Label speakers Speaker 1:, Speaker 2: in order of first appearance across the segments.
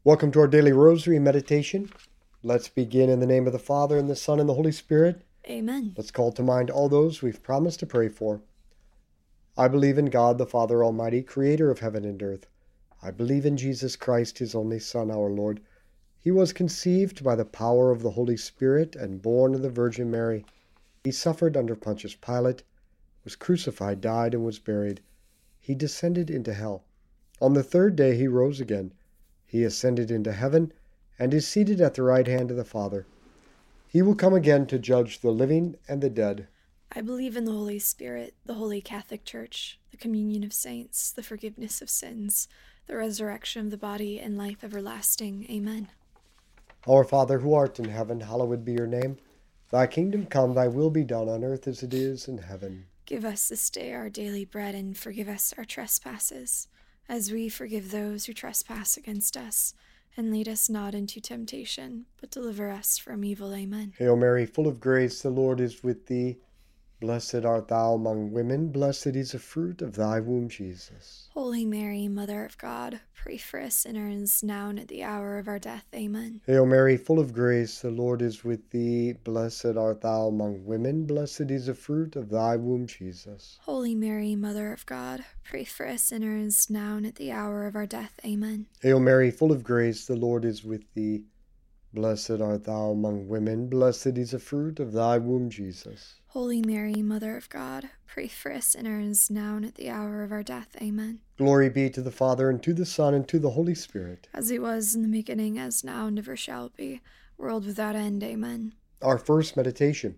Speaker 1: Welcome to our daily rosary meditation. Let's begin in the name of the Father, and the Son, and the Holy Spirit.
Speaker 2: Amen.
Speaker 1: Let's call to mind all those we've promised to pray for. I believe in God, the Father Almighty, creator of heaven and earth. I believe in Jesus Christ, his only Son, our Lord. He was conceived by the power of the Holy Spirit and born of the Virgin Mary. He suffered under Pontius Pilate, was crucified, died, and was buried. He descended into hell. On the third day he rose again. He ascended into heaven and is seated at the right hand of the Father. He will come again to judge the living and the dead.
Speaker 2: I believe in the Holy Spirit, the Holy Catholic Church, the communion of saints, the forgiveness of sins, the resurrection of the body, and life everlasting. Amen.
Speaker 1: Our Father, who art in heaven, hallowed be your name. Thy kingdom come, thy will be done on earth as it is in heaven.
Speaker 2: Give us this day our daily bread, and forgive us our trespasses, as we forgive those who trespass against us. And lead us not into temptation, but deliver us from evil. Amen.
Speaker 1: Hail Mary, full of grace, the Lord is with thee. Blessed art thou among women, blessed is the fruit of thy womb, Jesus.
Speaker 2: Holy Mary, Mother of God, pray for us sinners, now and at the hour of our death. Amen.
Speaker 1: Hail Mary, full of grace, the Lord is with thee. Blessed art thou among women, blessed is the fruit of thy womb, Jesus.
Speaker 2: Holy Mary, Mother of God, pray for us sinners, now and at the hour of our death. Amen.
Speaker 1: Hail Mary, full of grace, the Lord is with thee. Blessed art thou among women, blessed is the fruit of thy womb, Jesus.
Speaker 2: Holy Mary, Mother of God, pray for us sinners, now and at the hour of our death. Amen.
Speaker 1: Glory be to the Father, and to the Son, and to the Holy Spirit.
Speaker 2: As it was in the beginning, as now, and ever shall be, world without end. Amen.
Speaker 1: Our first meditation.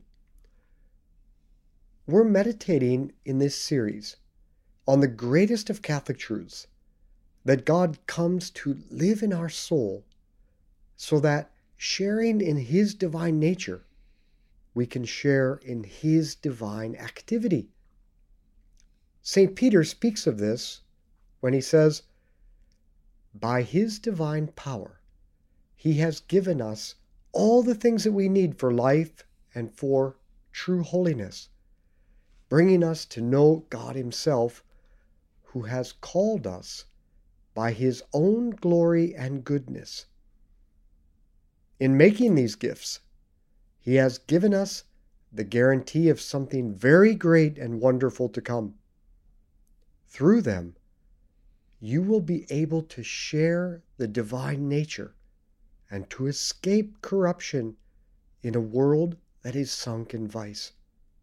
Speaker 1: We're meditating in this series on the greatest of Catholic truths, that God comes to live in our soul so that, sharing in his divine nature, we can share in his divine activity. St. Peter speaks of this when he says, by his divine power, he has given us all the things that we need for life and for true holiness, bringing us to know God himself, who has called us by his own glory and goodness. In making these gifts, he has given us the guarantee of something very great and wonderful to come. Through them, you will be able to share the divine nature and to escape corruption in a world that is sunk in vice.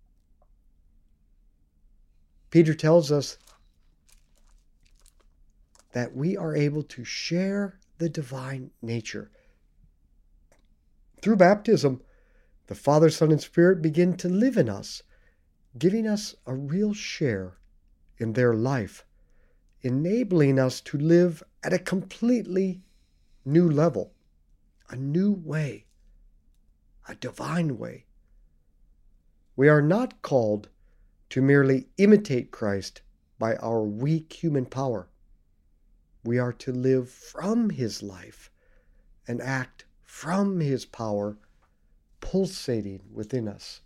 Speaker 1: Peter tells us that we are able to share the divine nature. Through baptism, the Father, Son, and Spirit begin to live in us, giving us a real share in their life, enabling us to live at a completely new level, a new way, a divine way. We are not called to merely imitate Christ by our weak human power. We are to live from his life and act from his power pulsating within us.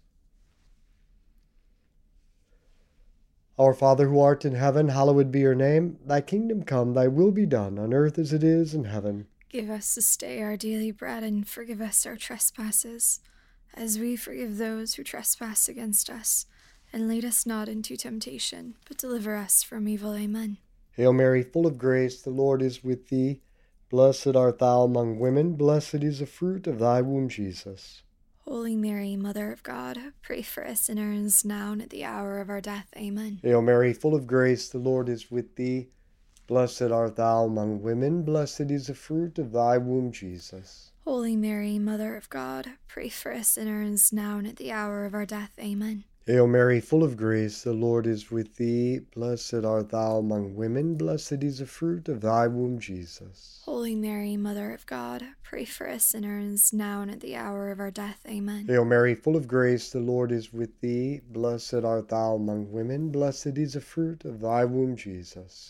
Speaker 1: Our Father, who art in heaven, hallowed be your name. Thy kingdom come, thy will be done, on earth as it is in heaven.
Speaker 2: Give us this day our daily bread, and forgive us our trespasses, as we forgive those who trespass against us. And lead us not into temptation, but deliver us from evil. Amen.
Speaker 1: Hail Mary, full of grace, the Lord is with thee. Blessed art thou among women, blessed is the fruit of thy womb, Jesus.
Speaker 2: Holy Mary, Mother of God, pray for us sinners, now and at the hour of our death. Amen.
Speaker 1: Hail Mary, full of grace, the Lord is with thee. Blessed art thou among women, blessed is the fruit of thy womb, Jesus.
Speaker 2: Holy Mary, Mother of God, pray for us sinners, now and at the hour of our death. Amen.
Speaker 1: Hail Mary, full of grace, the Lord is with thee. Blessed art thou among women, blessed is the fruit of thy womb, Jesus.
Speaker 2: Holy Mary, Mother of God, pray for us sinners, now and at the hour of our death. Amen.
Speaker 1: Hail Mary, full of grace, the Lord is with thee. Blessed art thou among women, blessed is the fruit of thy womb, Jesus.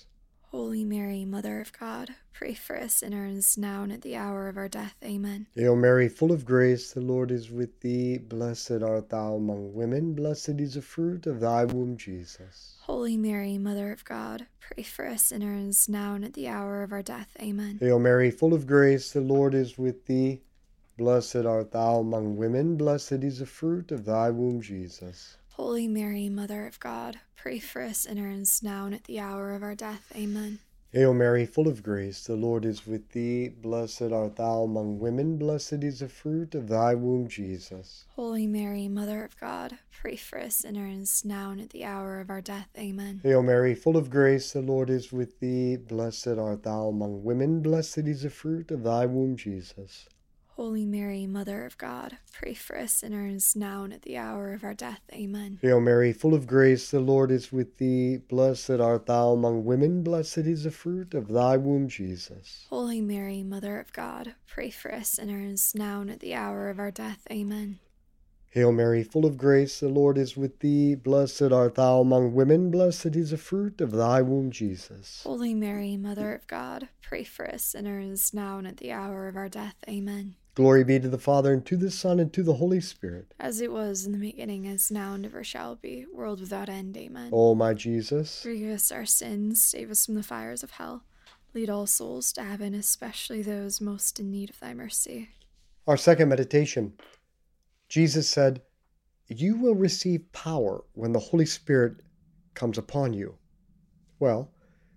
Speaker 2: Holy Mary, Mother of God, pray for us sinners, now and at the hour of our death. Amen.
Speaker 1: Hail Mary, full of grace, the Lord is with thee. Blessed art thou among women, blessed is the fruit of thy womb, Jesus.
Speaker 2: Holy Mary, Mother of God, pray for us sinners, now and at the hour of our death. Amen.
Speaker 1: Hail Mary, full of grace, the Lord is with thee. Blessed art thou among women, blessed is the fruit of thy womb, Jesus.
Speaker 2: Holy Mary, Mother of God, pray for us sinners, now and at the hour of our death. Amen.
Speaker 1: Hail Mary, full of grace, the Lord is with thee. Blessed art thou among women, blessed is the fruit of thy womb, Jesus.
Speaker 2: Holy Mary, Mother of God, pray for us sinners, now and at the hour of our death. Amen.
Speaker 1: Hail Mary, full of grace, the Lord is with thee. Blessed art thou among women, blessed is the fruit of thy womb, Jesus.
Speaker 2: Holy Mary, Mother of God, pray for us sinners, now and at the hour of our death. Amen.
Speaker 1: Hail Mary, full of grace, the Lord is with thee. Blessed art thou among women, blessed is the fruit of thy womb, Jesus.
Speaker 2: Holy Mary, Mother of God, pray for us sinners, now and at the hour of our death. Amen.
Speaker 1: Hail Mary, full of grace, the Lord is with thee. Blessed art thou among women, blessed is the fruit of thy womb, Jesus.
Speaker 2: Holy Mary, Mother of God, pray for us sinners, now and at the hour of our death. Amen.
Speaker 1: Glory be to the Father, and to the Son, and to the Holy Spirit.
Speaker 2: As it was in the beginning, as now, and ever shall be, world without end. Amen.
Speaker 1: O my Jesus,
Speaker 2: forgive us our sins, save us from the fires of hell. Lead all souls to heaven, especially those most in need of thy mercy.
Speaker 1: our second meditation. Jesus said, "You will receive power when the Holy Spirit comes upon you." Well,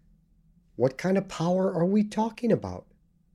Speaker 1: what kind of power are we talking about?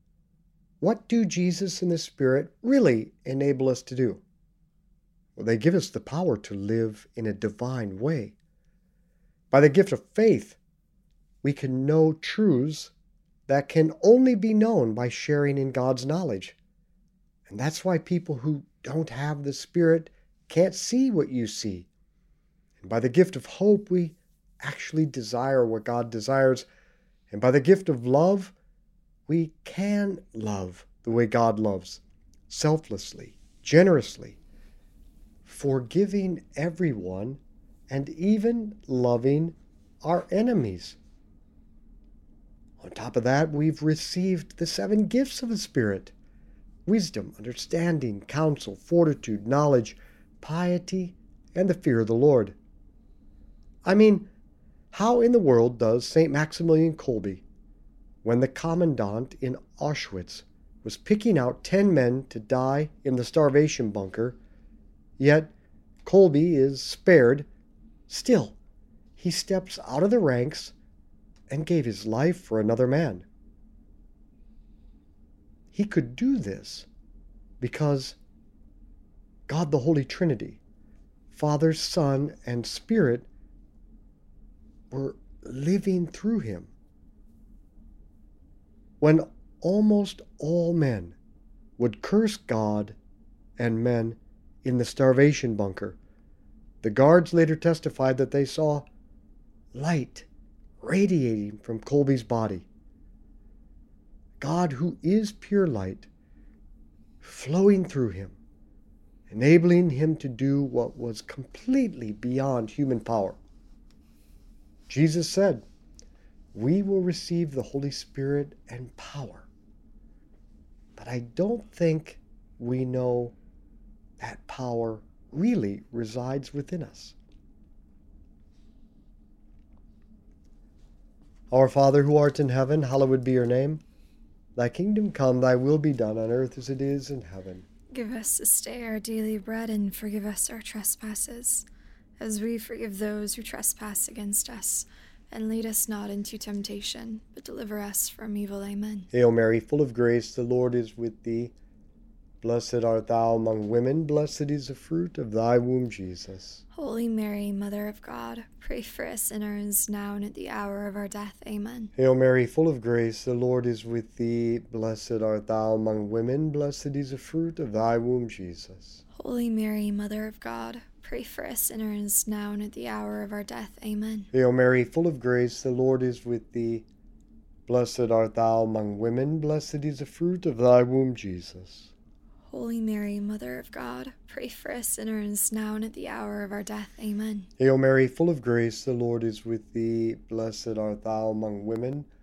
Speaker 1: What do Jesus and the Spirit really enable us to do? Well, they give us the power to live in a divine way. By the gift of faith, we can know truths that can only be known by sharing in God's knowledge. And that's why people who don't have the Spirit can't see what you see. And by the gift of hope, we actually desire what God desires. And by the gift of love, we can love the way God loves, selflessly, generously, forgiving everyone, and even loving our enemies. On top of that, we've received the 7 gifts of the Spirit: wisdom, understanding, counsel, fortitude, knowledge, piety, and the fear of the Lord. I mean, how in the world does St. Maximilian Kolbe, when the commandant in Auschwitz was picking out 10 men to die in the starvation bunker, yet Kolbe is spared, still he steps out of the ranks and gave his life for another man? He could do this because God the Holy Trinity, Father, Son, and Spirit, were living through him. When almost all men would curse God and men in the starvation bunker, the guards later testified that they saw light radiating from Kolbe's body. God, who is pure light, flowing through him, enabling him to do what was completely beyond human power. Jesus said, "We will receive the Holy Spirit and power." But I don't think we know that power really resides within us. Our Father, who art in heaven, hallowed be your name. Thy kingdom come, thy will be done on earth as it is in heaven.
Speaker 2: Give us this day our daily bread, and forgive us our trespasses, as we forgive those who trespass against us. And lead us not into temptation, but deliver us from evil. Amen.
Speaker 1: Hail Mary, full of grace, the Lord is with thee. Blessed art thou among women, blessed is the fruit of thy womb, Jesus.
Speaker 2: Holy Mary, Mother of God, pray for us sinners, now and at the hour of our death. Amen.
Speaker 1: Hail Mary, full of grace, the Lord is with thee. Blessed art thou among women, blessed is the fruit of thy womb, Jesus.
Speaker 2: Holy Mary, Mother of God, pray for us sinners, now and at the hour of our death. Amen.
Speaker 1: Hail Mary, full of grace, the Lord is with thee. Blessed art thou among women, blessed is the fruit of thy womb, Jesus.
Speaker 2: Holy Mary, Mother of God, pray for us sinners, now and at the hour of our death. Amen.
Speaker 1: Hail Mary, full of grace, the Lord is with thee. Blessed art thou among women,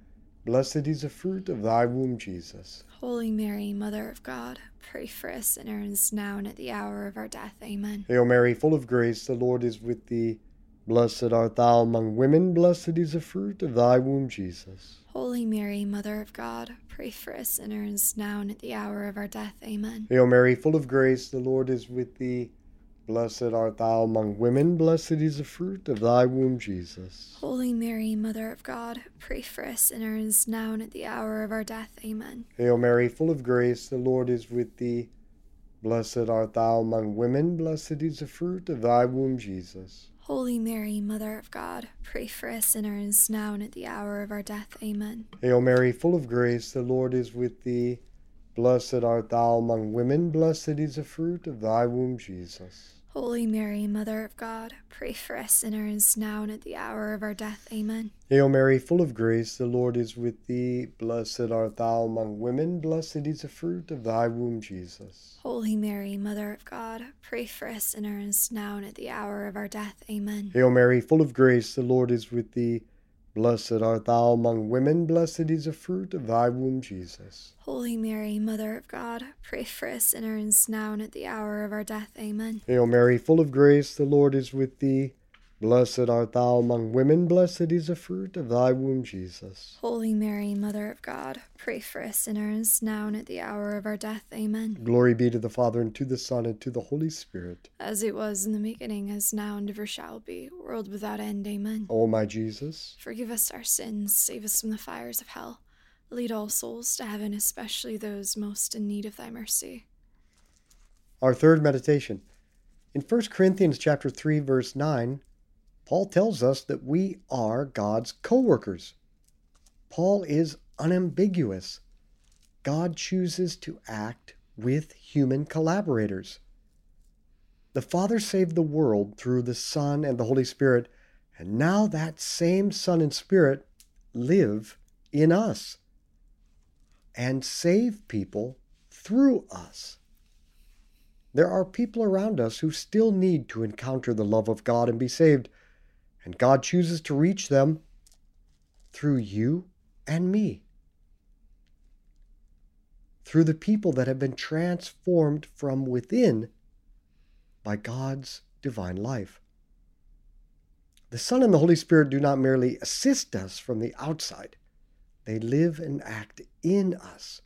Speaker 1: Blessed is the fruit of thy womb, Jesus.
Speaker 2: Holy Mary, Mother of God, pray for us sinners now and at the hour of our death. Amen.
Speaker 1: Hail Mary, full of grace, the Lord is with thee. Blessed art thou among women, blessed is the fruit of thy womb, Jesus.
Speaker 2: Holy Mary, Mother of God, pray for us sinners now and at the hour of our death. Amen.
Speaker 1: Hail Mary, full of grace, the Lord is with thee. Blessed art thou among women, blessed is the fruit of thy womb, Jesus.
Speaker 2: Holy Mary, Mother of God, pray for us sinners now and at the hour of our death. Amen.
Speaker 1: Hail Mary, full of grace, the Lord is with thee. Blessed art thou among women, blessed is the fruit of thy womb, Jesus.
Speaker 2: Holy Mary, Mother of God, pray for us sinners now and at the hour of our death. Amen.
Speaker 1: Hail Mary, full of grace, the Lord is with thee. Blessed art thou among women, blessed is the fruit of thy womb, Jesus.
Speaker 2: Holy Mary, Mother of God, pray for us sinners now and at the hour of our death. Amen.
Speaker 1: Hail Mary, full of grace, the Lord is with thee. Blessed art thou among women, blessed is the fruit of thy womb, Jesus.
Speaker 2: Holy Mary, Mother of God, pray for us sinners now and at the hour of our death. Amen.
Speaker 1: Hail Mary, full of grace, the Lord is with thee. Blessed art thou among women, blessed is the fruit of thy womb, Jesus.
Speaker 2: Holy Mary, Mother of God, pray for us sinners now and at the hour of our death. Amen.
Speaker 1: Hail Mary, full of grace, the Lord is with thee. Blessed art thou among women, blessed is the fruit of thy womb, Jesus.
Speaker 2: Holy Mary, Mother of God, pray for us sinners now and at the hour of our death. Amen.
Speaker 1: Glory be to the Father, and to the Son, and to the Holy Spirit.
Speaker 2: As it was in the beginning, as now, and ever shall be, world without end. Amen.
Speaker 1: O my Jesus,
Speaker 2: forgive us our sins, save us from the fires of hell. Lead all souls to heaven, especially those most in need of thy mercy.
Speaker 1: Our third meditation. In 1 Corinthians chapter 3, verse 9, Paul tells us that we are God's co-workers. Paul is unambiguous. God chooses to act with human collaborators. The Father saved the world through the Son and the Holy Spirit, and now that same Son and Spirit live in us and save people through us. There are people around us who still need to encounter the love of God and be saved, and God chooses to reach them through you and me, through the people that have been transformed from within by God's divine life. The Son and the Holy Spirit do not merely assist us from the outside. They live and act in us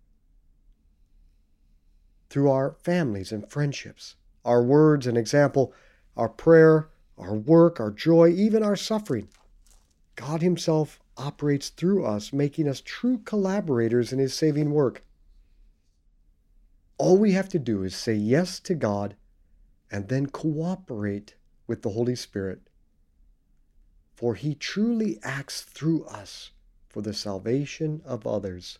Speaker 1: through our families and friendships, our words and example, our prayer, our work, our joy, even our suffering. God Himself operates through us, making us true collaborators in His saving work. All we have to do is say yes to God and then cooperate with the Holy Spirit, for He truly acts through us for the salvation of others.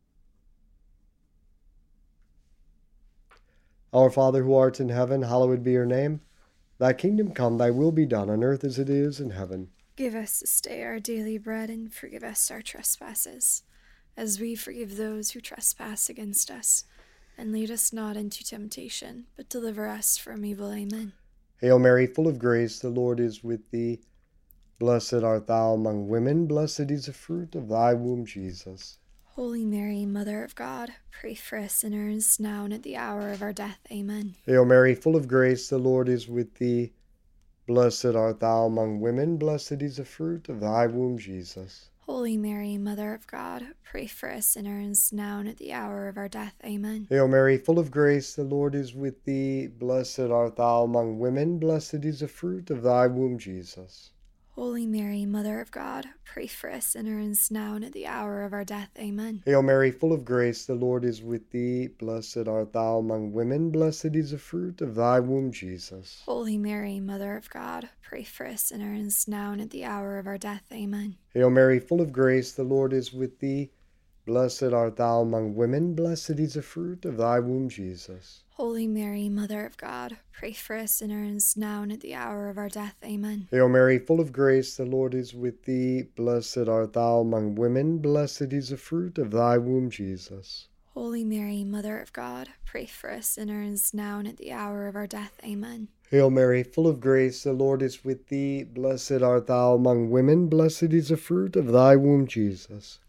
Speaker 1: Our Father who art in heaven, hallowed be your name. Thy kingdom come, thy will be done on earth as it is in heaven.
Speaker 2: Give us this day our daily bread, and forgive us our trespasses, as we forgive those who trespass against us. And lead us not into temptation, but deliver us from evil. Amen.
Speaker 1: Hail Mary, full of grace, the Lord is with thee. Blessed art thou among women, blessed is the fruit of thy womb, Jesus.
Speaker 2: Holy Mary, Mother of God, pray for us sinners now and at the hour of our death. Amen.
Speaker 1: Hail Mary, full of grace, the Lord is with thee. Blessed art thou among women, blessed is the fruit of thy womb, Jesus.
Speaker 2: Holy Mary, Mother of God, pray for us sinners now and at the hour of our death. Amen.
Speaker 1: Hail Mary, full of grace, the Lord is with thee. Blessed art thou among women, blessed is the fruit of thy womb, Jesus.
Speaker 2: Holy Mary, Mother of God, pray for us sinners now and at the hour of our death. Amen.
Speaker 1: Hail Mary, full of grace, the Lord is with thee. Blessed art thou among women, blessed is the fruit of thy womb, Jesus.
Speaker 2: Holy Mary, Mother of God, pray for us sinners now and at the hour of our death. Amen.
Speaker 1: Hail Mary, full of grace, the Lord is with thee. Blessed art thou among women, blessed is the fruit of thy womb, Jesus.
Speaker 2: Holy Mary, Mother of God, pray for us sinners now and at the hour of our death. Amen.
Speaker 1: Hail Mary, full of grace, the Lord is with thee. Blessed art thou among women, blessed is the fruit of thy womb, Jesus.
Speaker 2: Holy Mary, Mother of God, pray for us sinners now and at the hour of our death. Amen.
Speaker 1: Hail Mary, full of grace, the Lord is with thee. Blessed art thou among women, blessed is the fruit of thy womb, Jesus.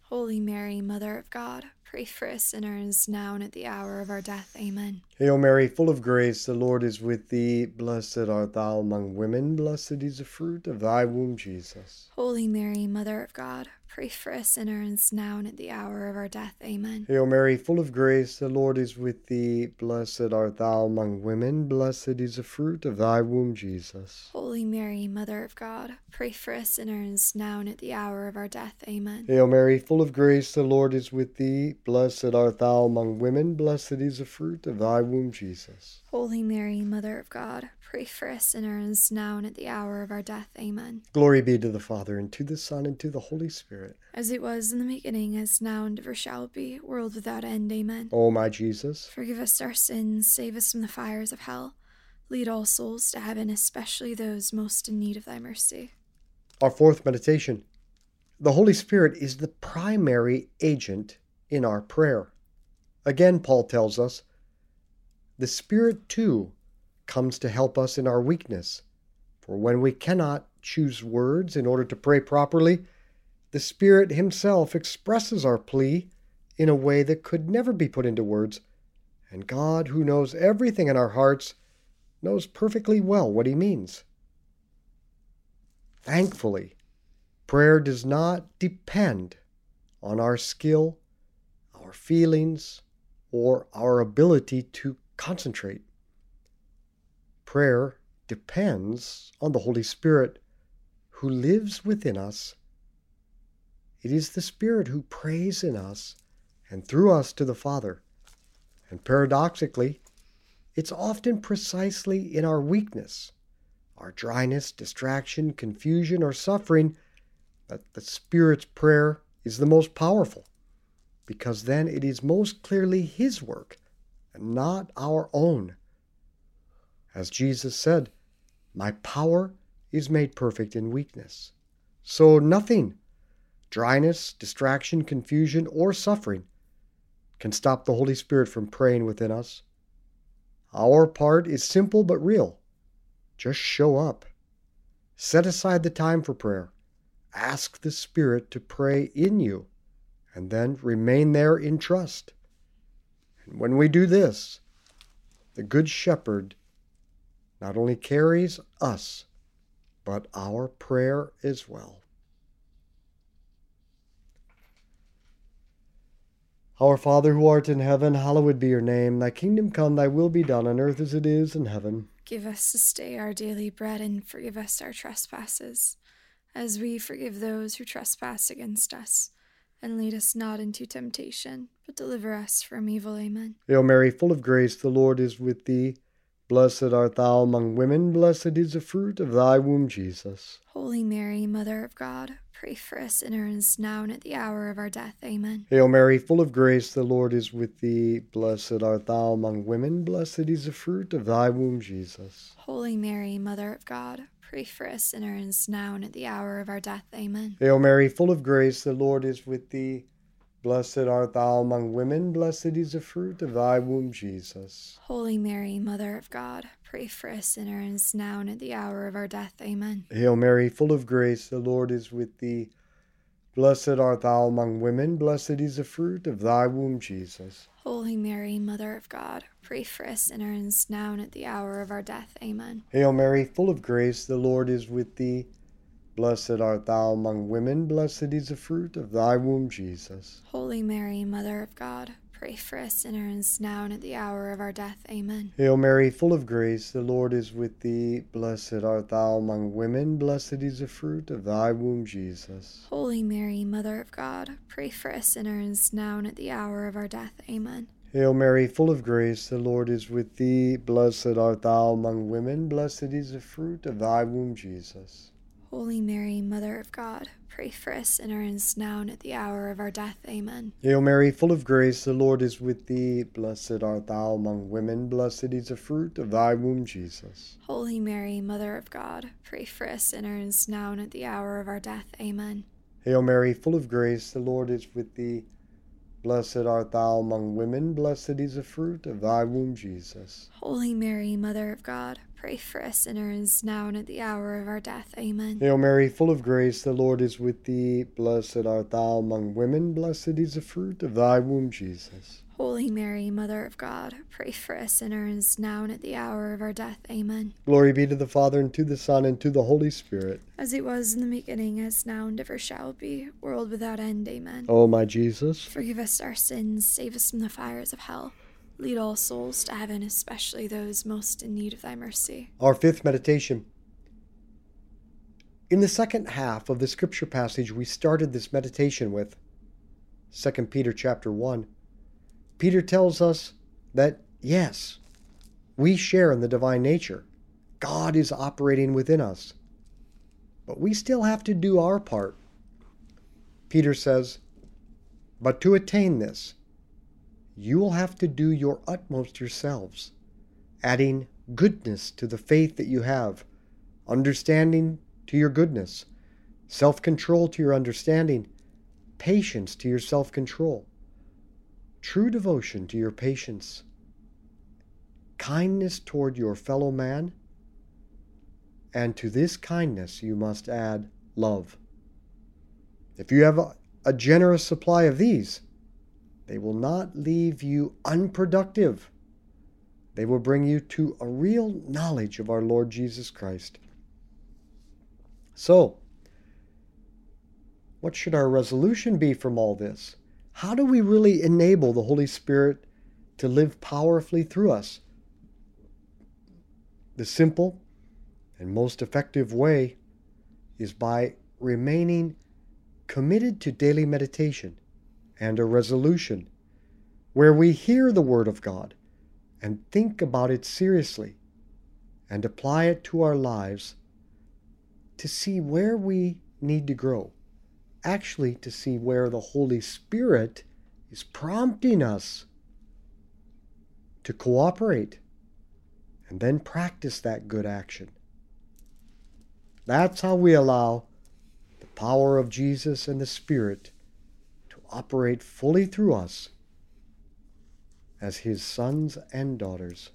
Speaker 2: Holy Mary, Mother of God, pray for us sinners, now and at the hour of our death. Amen.
Speaker 1: Hail Mary, full of grace, the Lord is with thee. Blessed art thou among women, blessed is the fruit of thy womb, Jesus.
Speaker 2: Holy Mary, Mother of God, pray for us sinners, now and at the hour of our death. Amen.
Speaker 1: Hail Mary, full of grace, the Lord is with thee. Blessed art thou among women, blessed is the fruit of thy womb, Jesus.
Speaker 2: Holy Mary, Mother of God, pray for us sinners, now and at the hour of our death. Amen.
Speaker 1: Hail Mary, full of grace, the Lord is with thee. Blessed art thou among women, blessed is the fruit of thy womb, Jesus.
Speaker 2: Holy Mary, Mother of God, pray for us sinners, now and at the hour of our death. Amen.
Speaker 1: Glory be to the Father, and to the Son, and to the Holy Spirit.
Speaker 2: As it was in the beginning, as now, and ever shall be, world without end. Amen.
Speaker 1: O my Jesus,
Speaker 2: forgive us our sins, save us from the fires of hell. Lead all souls to heaven, especially those most in need of thy mercy.
Speaker 1: Our fourth meditation. The Holy Spirit is the primary agent in our prayer. Again, Paul tells us, the Spirit too comes to help us in our weakness. For when we cannot choose words in order to pray properly, the Spirit himself expresses our plea in a way that could never be put into words. And God, who knows everything in our hearts, knows perfectly well what he means. Thankfully, prayer does not depend on our skill, our feelings, or our ability to concentrate. Prayer depends on the Holy Spirit who lives within us. It is the Spirit who prays in us and through us to the Father. And paradoxically, it's often precisely in our weakness, our dryness, distraction, confusion, or suffering, that the Spirit's prayer is the most powerful, because then it is most clearly his work and not our own. As Jesus said, my power is made perfect in weakness. So nothing, dryness, distraction, confusion, or suffering, can stop the Holy Spirit from praying within us. Our part is simple but real. Just show up. Set aside the time for prayer. Ask the Spirit to pray in you, and then remain there in trust. And when we do this, the Good Shepherd not only carries us, but our prayer as well. Our Father who art in heaven, hallowed be your name. Thy kingdom come, thy will be done on earth as it is in heaven.
Speaker 2: Give us this day our daily bread, and forgive us our trespasses, as we forgive those who trespass against us. And lead us not into temptation, but deliver us from evil. Amen.
Speaker 1: Hail Mary, full of grace, the Lord is with thee. Blessed art thou among women, blessed is the fruit of thy womb, Jesus.
Speaker 2: Holy Mary, Mother of God, pray for us sinners, now and at the hour of our death. Amen.
Speaker 1: Hail Mary, full of grace, the Lord is with thee. Blessed art thou among women, blessed is the fruit of thy womb, Jesus.
Speaker 2: Holy Mary, Mother of God, pray for us sinners, now and at the hour of our death. Amen.
Speaker 1: Hail Mary, full of grace, the Lord is with thee. Blessed art thou among women, blessed is the fruit of thy womb, Jesus.
Speaker 2: Holy Mary, Mother of God, pray for us sinners, now and at the hour of our death. Amen.
Speaker 1: Hail Mary, full of grace, the Lord is with thee. Blessed art thou among women, blessed is the fruit of thy womb, Jesus.
Speaker 2: Holy Mary, Mother of God, pray for us sinners, now and at the hour of our death. Amen.
Speaker 1: Hail Mary, full of grace, the Lord is with thee. Blessed art thou among women, blessed is the fruit of thy womb, Jesus.
Speaker 2: Holy Mary, Mother of God, pray for us sinners, now and at the hour of our death. Amen.
Speaker 1: Hail Mary, full of grace, the Lord is with thee. Blessed art thou among women, blessed is the fruit of thy womb, Jesus.
Speaker 2: Holy Mary, Mother of God, pray for us sinners, now and at the hour of our death. Amen.
Speaker 1: Hail Mary, full of grace, the Lord is with thee. Blessed art thou among women, blessed is the fruit of thy womb, Jesus.
Speaker 2: Holy Mary, Mother of God, pray for us sinners, now and at the hour of our death. Amen.
Speaker 1: Hail Mary, full of grace, the Lord is with thee. Blessed art thou among women, blessed is the fruit of thy womb, Jesus.
Speaker 2: Holy Mary, Mother of God, pray for us sinners, now and at the hour of our death. Amen.
Speaker 1: Hail Mary, full of grace, the Lord is with thee. Blessed art thou among women, blessed is the fruit of thy womb, Jesus.
Speaker 2: Holy Mary, Mother of God, pray for us sinners, now and at the hour of our death. Amen.
Speaker 1: Hail Mary, full of grace, the Lord is with thee. Blessed art thou among women, blessed is the fruit of thy womb, Jesus.
Speaker 2: Holy Mary, Mother of God, pray for us sinners, now and at the hour of our death. Amen.
Speaker 1: Glory be to the Father, and to the Son, and to the Holy Spirit.
Speaker 2: As it was in the beginning, as now, and ever shall be, world without end. Amen.
Speaker 1: O my Jesus,
Speaker 2: forgive us our sins, save us from the fires of hell. Lead all souls to heaven, especially those most in need of thy mercy.
Speaker 1: our fifth meditation. In the second half of the scripture passage we started this meditation with, 2 Peter chapter 1, Peter tells us that, yes, we share in the divine nature. God is operating within us. But we still have to do our part. Peter says, but to attain this, you will have to do your utmost yourselves, adding goodness to the faith that you have, understanding to your goodness, self-control to your understanding, patience to your self-control, true devotion to your patience, kindness toward your fellow man, and to this kindness you must add love. If you have a generous supply of these, they will not leave you unproductive. They will bring you to a real knowledge of our Lord Jesus Christ. So, what should our resolution be from all this? How do we really enable the Holy Spirit to live powerfully through us? The simple and most effective way is by remaining committed to daily meditation and a resolution where we hear the Word of God and think about it seriously and apply it to our lives to see where we need to grow. Actually, to see where the Holy Spirit is prompting us to cooperate and then practice that good action. That's how we allow the power of Jesus and the Spirit to operate fully through us as His sons and daughters.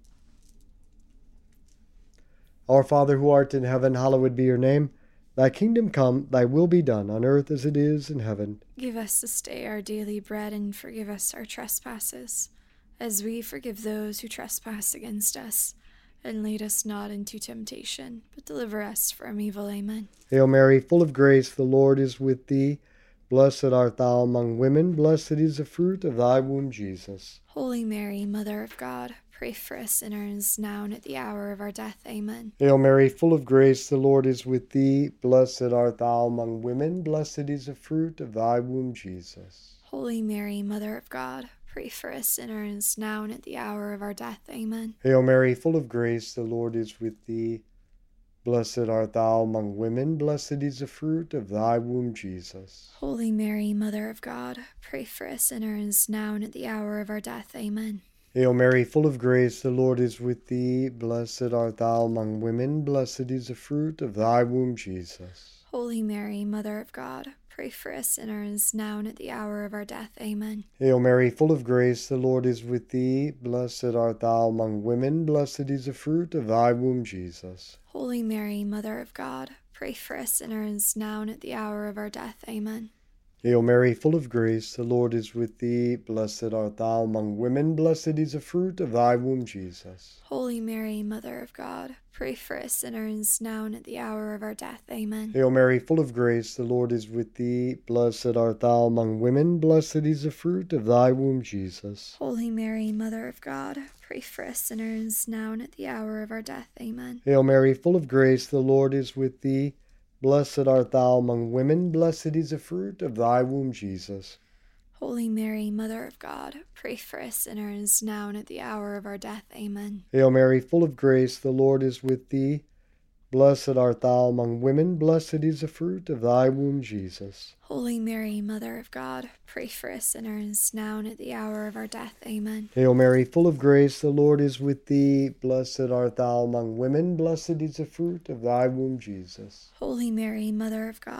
Speaker 1: Our Father who art in heaven, hallowed be your name. Thy kingdom come, thy will be done, on earth as it is in heaven.
Speaker 2: Give us this day our daily bread, and forgive us our trespasses, as we forgive those who trespass against us. And lead us not into temptation, but deliver us from evil. Amen.
Speaker 1: Hail Mary, full of grace, the Lord is with thee. Blessed art thou among women, blessed is the fruit of thy womb, Jesus.
Speaker 2: Holy Mary, Mother of God, pray for us sinners, now and at the hour of our death. Amen.
Speaker 1: Hail Mary, full of grace, the Lord is with thee. Blessed art thou among women, blessed is the fruit of thy womb, Jesus.
Speaker 2: Holy Mary, Mother of God, pray for us sinners, now and at the hour of our death. Amen.
Speaker 1: Hail Mary, full of grace, the Lord is with thee. Blessed art thou among women, blessed is the fruit of thy womb, Jesus.
Speaker 2: Holy Mary, Mother of God, pray for us sinners, now and at the hour of our death. Amen.
Speaker 1: Hail Mary, full of grace, the Lord is with thee. Blessed art thou among women, blessed is the fruit of thy womb, Jesus.
Speaker 2: Holy Mary, Mother of God, pray for us sinners, now and at the hour of our death. Amen.
Speaker 1: Hail Mary, full of grace, the Lord is with thee. Blessed art thou among women, blessed is the fruit of thy womb, Jesus.
Speaker 2: Holy Mary, Mother of God, pray for us sinners, now and at the hour of our death. Amen.
Speaker 1: Hail Mary, full of grace, the Lord is with thee. Blessed art thou among women, blessed is the fruit of thy womb, Jesus.
Speaker 2: Holy Mary, Mother of God, pray for us sinners, now and at the hour of our death. Amen.
Speaker 1: Hail Mary, full of grace, the Lord is with thee. Blessed art thou among women, blessed is the fruit of thy womb, Jesus.
Speaker 2: Holy Mary, Mother of God, pray for us sinners, now and at the hour of our death. Amen.
Speaker 1: Hail Mary, full of grace, the Lord is with thee. Blessed art thou among women, blessed is the fruit of thy womb, Jesus.
Speaker 2: Holy Mary, Mother of God, pray for us sinners, now and at the hour of our death. Amen.
Speaker 1: Hail Mary, full of grace, the Lord is with thee. Blessed art thou among women, blessed is the fruit of thy womb, Jesus.
Speaker 2: Holy Mary, Mother of God, pray for us sinners, now and at the hour of our death. Amen.
Speaker 1: Hail Mary, full of grace, the Lord is with thee. Blessed art thou among women, blessed is the fruit of thy womb, Jesus.
Speaker 2: Holy Mary, Mother of God,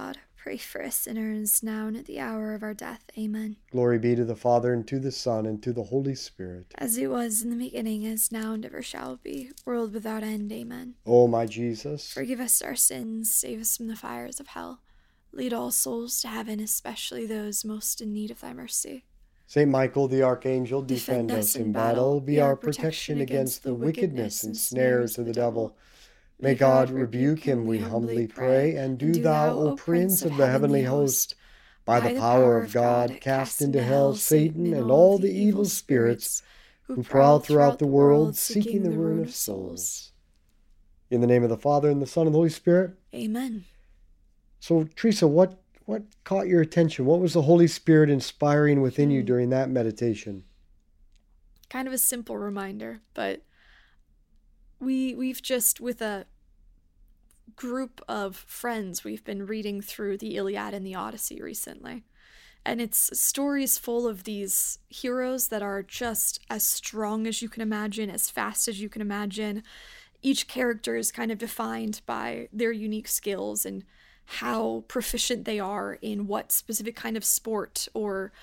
Speaker 2: Pray for us sinners, now and at the hour of our death. Amen.
Speaker 1: Glory be to the Father, and to the Son, and to the Holy Spirit.
Speaker 2: As it was in the beginning, as now, and ever shall be, world without end. Amen.
Speaker 1: O my Jesus,
Speaker 2: forgive us our sins, save us from the fires of hell. Lead all souls to heaven, especially those most in need of thy mercy.
Speaker 1: Saint Michael the Archangel, defend us in battle. Be our protection against the wickedness and snares of the devil. May God rebuke him, we humbly pray. And do thou, O Prince of the heavenly host, by the power of God, cast into hell Satan and all the evil spirits who prowl throughout the world, seeking the ruin of souls. In the name of the Father, and the Son, and the Holy Spirit.
Speaker 2: Amen.
Speaker 1: So, Teresa, what caught your attention? What was the Holy Spirit inspiring within you during that meditation?
Speaker 2: Kind of a simple reminder, but we've just, with a group of friends, we've been reading through the Iliad and the Odyssey recently. And it's stories full of these heroes that are just as strong as you can imagine, as fast as you can imagine. Each character is kind of defined by their unique skills and how proficient they are in what specific kind of sport, or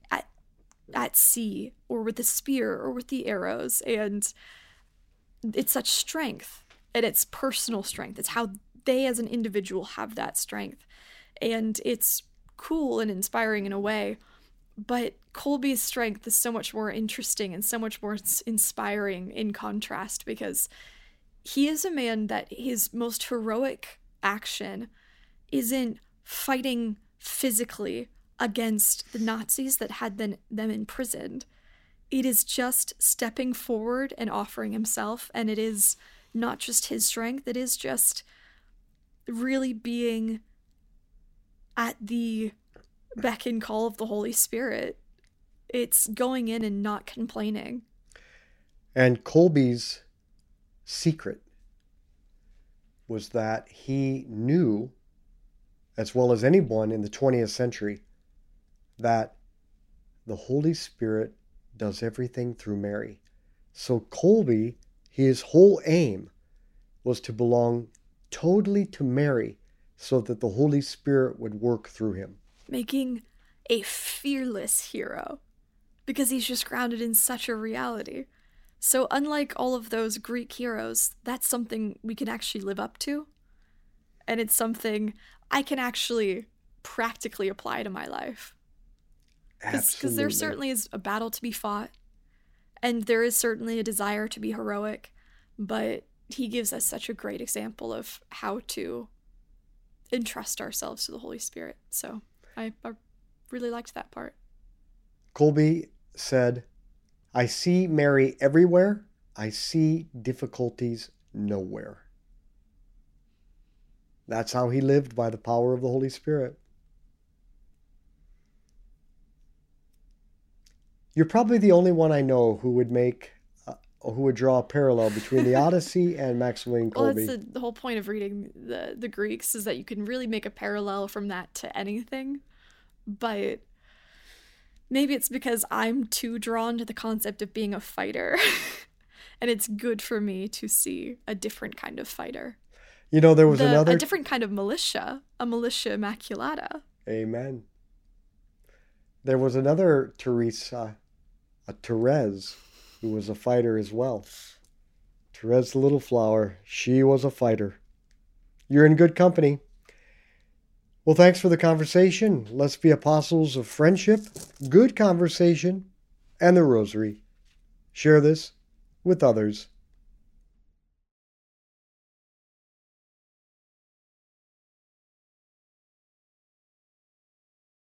Speaker 2: at sea, or with the spear, or with the arrows. And it's such strength, and it's personal strength. It's how they as an individual have that strength. And it's cool and inspiring in a way, but Colby's strength is so much more interesting and so much more inspiring in contrast, because he is a man that his most heroic action isn't fighting physically against the Nazis that had them imprisoned. It is just stepping forward and offering himself, and it is not just his strength, it is just really being at the beck and call of the Holy Spirit. It's going in and not complaining.
Speaker 1: And Colby's secret was that he knew, as well as anyone in the 20th century, that the Holy Spirit does everything through Mary. So Colby, his whole aim was to belong totally to Mary, so that the Holy Spirit would work through him.
Speaker 2: Making a fearless hero, because he's just grounded in such a reality. So unlike all of those Greek heroes, that's something we can actually live up to. And it's something I can actually practically apply to my life. Because there certainly is a battle to be fought, and there is certainly a desire to be heroic, but he gives us such a great example of how to entrust ourselves to the Holy Spirit. So I really liked that part.
Speaker 1: Colby said, "I see Mary everywhere. I see difficulties nowhere." That's how he lived, by the power of the Holy Spirit. You're probably the only one I know who would draw a parallel between the Odyssey and Maximilian Kolbe.
Speaker 2: Well, that's the whole point of reading the Greeks, is that you can really make a parallel from that to anything. But maybe it's because I'm too drawn to the concept of being a fighter. And it's good for me to see a different kind of fighter.
Speaker 1: You know, there was
Speaker 2: a different kind of militia, a militia immaculata.
Speaker 1: Amen. There was another Teresa, a Therese, who was a fighter as well. Therese the Little Flower, she was a fighter. You're in good company. Well, thanks for the conversation. Let's be apostles of friendship, good conversation, and the rosary. Share this with others.